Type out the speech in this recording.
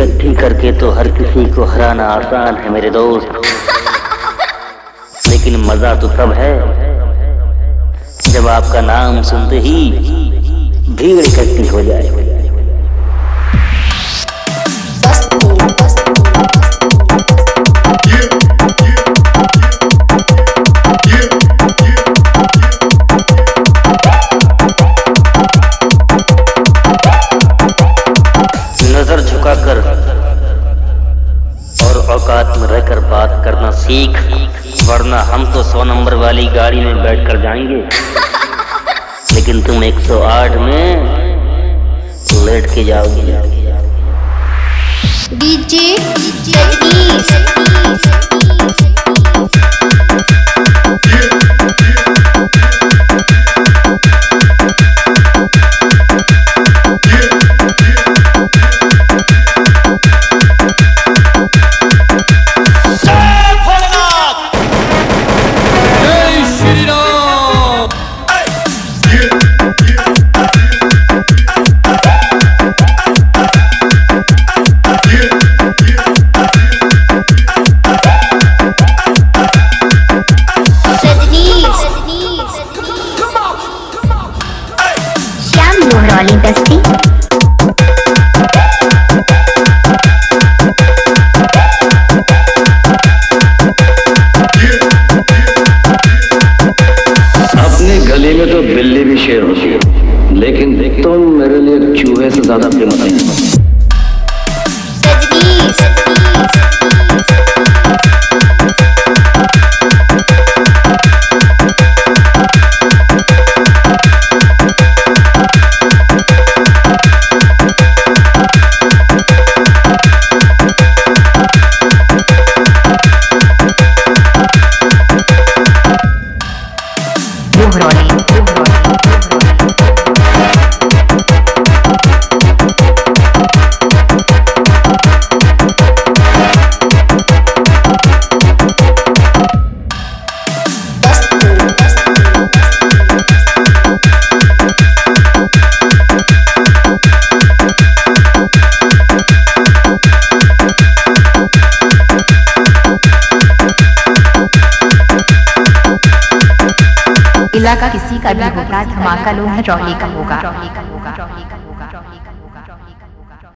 इकट्ठी करके तो हर किसी को हराना आसान है मेरे दोस्त, लेकिन मजा तो तब है जब आपका नाम सुनते ही भीड़ इकट्ठी हो जाए। नजर झुकाकर और औकात में रहकर बात करना सीख, वरना हम तो 100 नंबर वाली गाड़ी में बैठकर जाएंगे, लेकिन तुम 108 में लेट के जाओगी। डीजे दस्ती अपने गली में तो बिल्ली भी शेर होती है, लेकिन तुम मेरे लिए चूहे से ज्यादा कीमत है। इलाका किसी का भी होगा, धमाका लोग रौली का होगा।